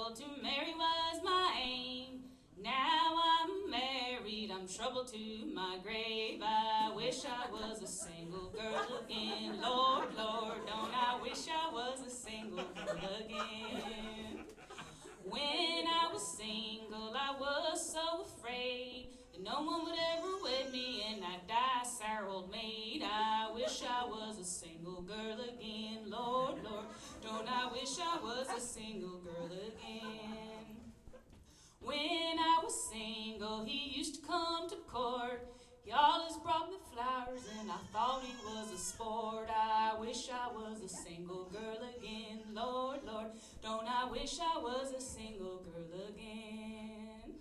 trouble, to marry was my aim. Now I'm married, I'm trouble to my grave. I wish I was a single girl again. Lord, Lord, don't I wish I was a single girl again. When I was single, I was so afraid that no one would ever wed me and I'd die a sour old maid. I wish I was a single girl again. Lord, Lord, don't I wish I was a single girl again. When I was single, he used to come to court. He always brought me flowers and I thought he was a sport. I wish I was a single girl again. Lord, Lord, don't I wish I was a single girl again.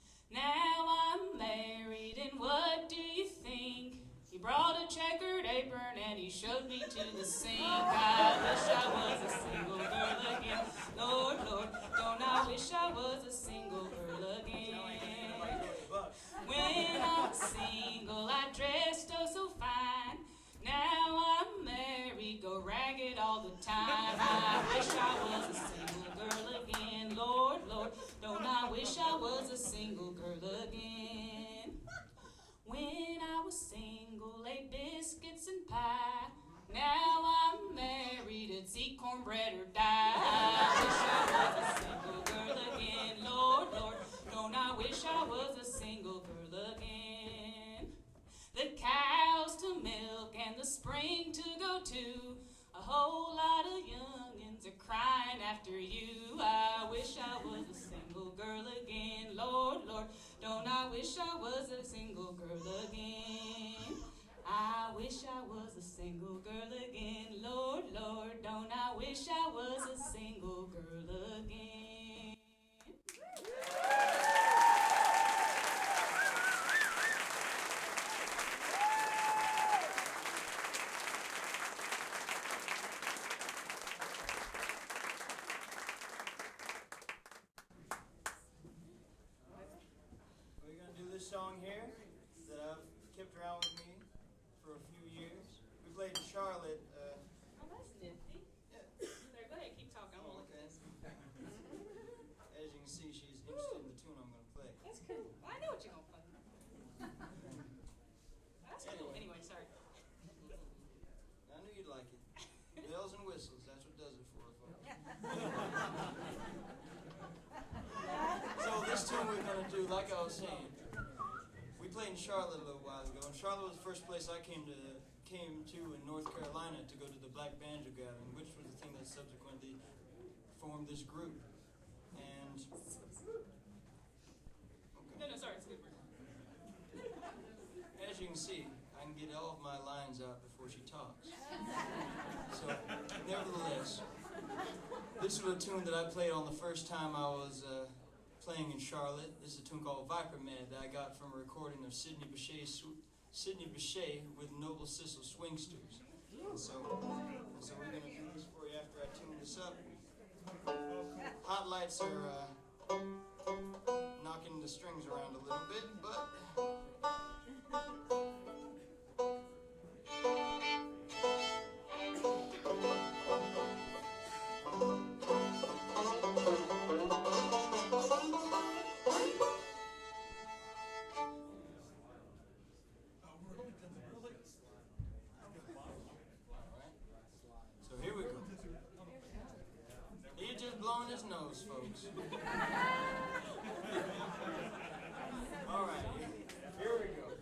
Now I'm married and what do you think? He brought a checkered apron and he shoved me to the sink. I wish I was a single girl again. Lord, Lord, don't I wish I was a single girl again. When I was single, I dressed oh so fine. Now I'm married, go ragged all the time. I wish I was a single girl again. Lord, Lord, don't I wish I was a single girl again. When I was single, ate biscuits and pie. Now I'm married, it's eat cornbread or die. I wish I was a single girl again. Lord, Lord, don't I wish I was a single girl again. The cows to milk and the spring to go to. A whole lot of youngins are crying after you. I wish I was a single girl again. Lord, Lord, don't I wish I was a single girl again. I wish I was a single girl again. Lord, Lord, don't I wish I was a single girl again. We're going to do this song here that I've kept around with me for a few years. We played in Charlotte. Oh, that's nifty. Yeah. Go ahead, keep talking. I'm gonna look at this. As you can see, she's interested in the tune I'm going to play. That's cool. I know what you're gonna play. That's cool. Anyway, sorry. I knew you'd like it. Bells and whistles, that's what does it for her, folks. So this tune we're going to do, like I was saying, we played in Charlotte a little while ago, and Charlotte was the first place I came to in North Carolina to go to the Black Banjo Gathering, which was the thing that subsequently formed this group. And No, sorry, it's good. as you can see, I can get all of my lines out before she talks. So, nevertheless, this was a tune that I played on the first time I was playing in Charlotte. This is a tune called Viper Man that I got from a recording of Sidney Bechet with Noble Sissel Swingsters. And so we're going to do this for you after I tune this up. Hot Lights are knocking the strings around a little bit, but so here we go. He's just blowing his nose, folks.